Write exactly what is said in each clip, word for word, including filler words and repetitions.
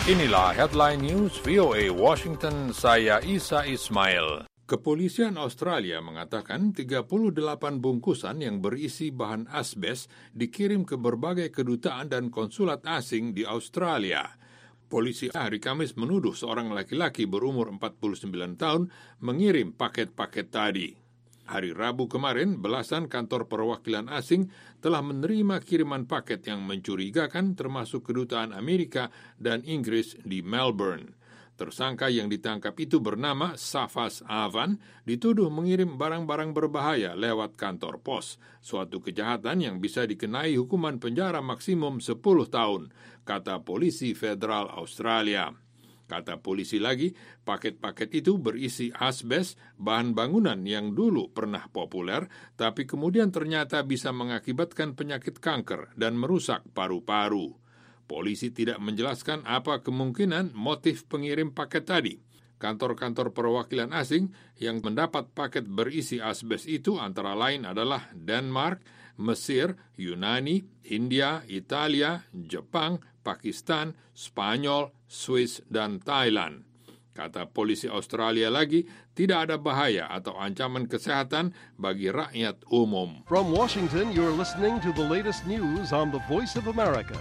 Inilah Headline News V O A Washington, saya Isa Ismail. Kepolisian Australia mengatakan tiga puluh delapan bungkusan yang berisi bahan asbes dikirim ke berbagai kedutaan dan konsulat asing di Australia. Polisi hari Kamis menuduh seorang laki-laki berumur empat puluh sembilan tahun mengirim paket-paket tadi. Hari Rabu kemarin, belasan kantor perwakilan asing telah menerima kiriman paket yang mencurigakan termasuk kedutaan Amerika dan Inggris di Melbourne. Tersangka yang ditangkap itu bernama Safas Avan, dituduh mengirim barang-barang berbahaya lewat kantor pos, suatu kejahatan yang bisa dikenai hukuman penjara maksimum sepuluh tahun, kata polisi federal Australia. Kata polisi lagi, paket-paket itu berisi asbes, bahan bangunan yang dulu pernah populer, tapi kemudian ternyata bisa mengakibatkan penyakit kanker dan merusak paru-paru. Polisi tidak menjelaskan apa kemungkinan motif pengirim paket tadi. Kantor-kantor perwakilan asing yang mendapat paket berisi asbes itu antara lain adalah Denmark, Mesir, Yunani, India, Italia, Jepang, Pakistan, Spanyol, Swiss, dan Thailand. Kata polisi Australia lagi, tidak ada bahaya atau ancaman kesehatan bagi rakyat umum. From Washington, you're listening to the latest news on the Voice of America.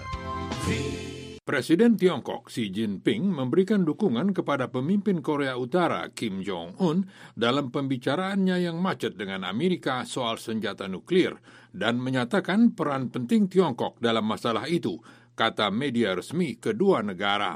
Presiden Tiongkok Xi Jinping memberikan dukungan kepada pemimpin Korea Utara Kim Jong-un dalam pembicaraannya yang macet dengan Amerika soal senjata nuklir dan menyatakan peran penting Tiongkok dalam masalah itu, kata media resmi kedua negara.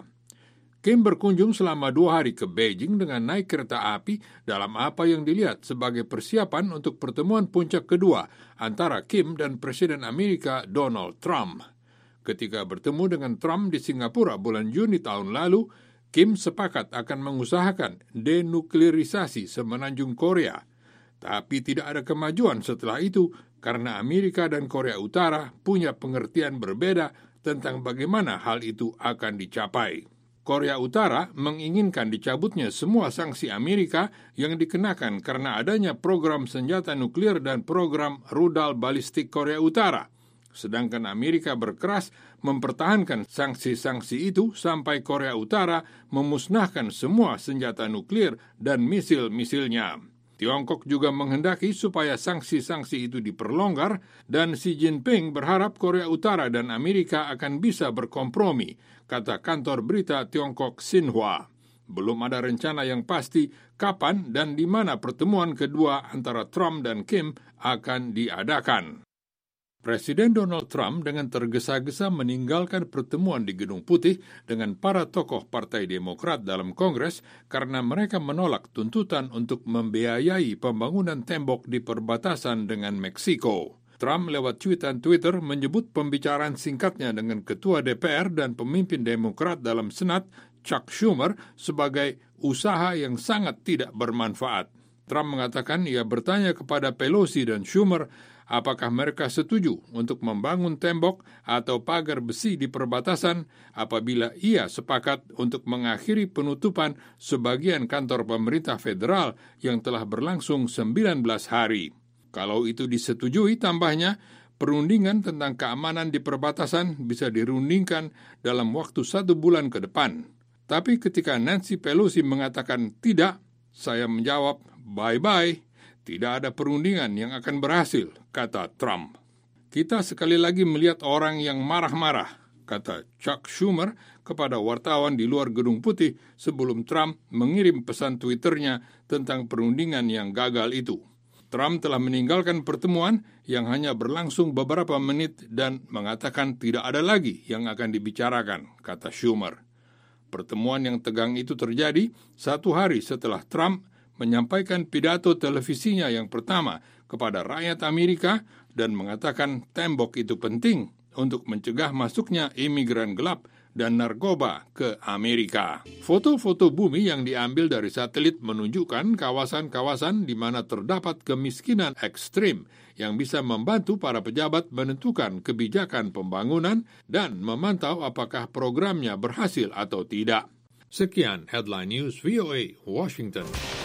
Kim berkunjung selama dua hari ke Beijing dengan naik kereta api dalam apa yang dilihat sebagai persiapan untuk pertemuan puncak kedua antara Kim dan Presiden Amerika Donald Trump. Ketika bertemu dengan Trump di Singapura bulan Juni tahun lalu, Kim sepakat akan mengusahakan denuklirisasi semenanjung Korea. Tapi tidak ada kemajuan setelah itu karena Amerika dan Korea Utara punya pengertian berbeda tentang bagaimana hal itu akan dicapai. Korea Utara menginginkan dicabutnya semua sanksi Amerika yang dikenakan karena adanya program senjata nuklir dan program rudal balistik Korea Utara. Sedangkan Amerika berkeras mempertahankan sanksi-sanksi itu sampai Korea Utara memusnahkan semua senjata nuklir dan misil-misilnya. Tiongkok juga menghendaki supaya sanksi-sanksi itu diperlonggar dan Xi Jinping berharap Korea Utara dan Amerika akan bisa berkompromi, kata kantor berita Tiongkok Xinhua. Belum ada rencana yang pasti kapan dan di mana pertemuan kedua antara Trump dan Kim akan diadakan. Presiden Donald Trump dengan tergesa-gesa meninggalkan pertemuan di Gedung Putih dengan para tokoh Partai Demokrat dalam Kongres karena mereka menolak tuntutan untuk membiayai pembangunan tembok di perbatasan dengan Meksiko. Trump lewat cuitan Twitter menyebut pembicaraan singkatnya dengan Ketua D P R dan pemimpin Demokrat dalam Senat, Chuck Schumer, sebagai usaha yang sangat tidak bermanfaat. Trump mengatakan ia bertanya kepada Pelosi dan Schumer apakah mereka setuju untuk membangun tembok atau pagar besi di perbatasan apabila ia sepakat untuk mengakhiri penutupan sebagian kantor pemerintah federal yang telah berlangsung sembilan belas hari. Kalau itu disetujui, tambahnya, perundingan tentang keamanan di perbatasan bisa dirundingkan dalam waktu satu bulan ke depan. Tapi ketika Nancy Pelosi mengatakan tidak, saya menjawab, bye-bye. Tidak ada perundingan yang akan berhasil, kata Trump. Kita sekali lagi melihat orang yang marah-marah, kata Chuck Schumer kepada wartawan di luar Gedung Putih sebelum Trump mengirim pesan Twitternya tentang perundingan yang gagal itu. Trump telah meninggalkan pertemuan yang hanya berlangsung beberapa menit dan mengatakan tidak ada lagi yang akan dibicarakan, kata Schumer. Pertemuan yang tegang itu terjadi satu hari setelah Trump menyampaikan pidato televisinya yang pertama kepada rakyat Amerika dan mengatakan tembok itu penting untuk mencegah masuknya imigran gelap dan narkoba ke Amerika. Foto-foto bumi yang diambil dari satelit menunjukkan kawasan-kawasan di mana terdapat kemiskinan ekstrim yang bisa membantu para pejabat menentukan kebijakan pembangunan dan memantau apakah programnya berhasil atau tidak. Sekian Headline News V O A Washington.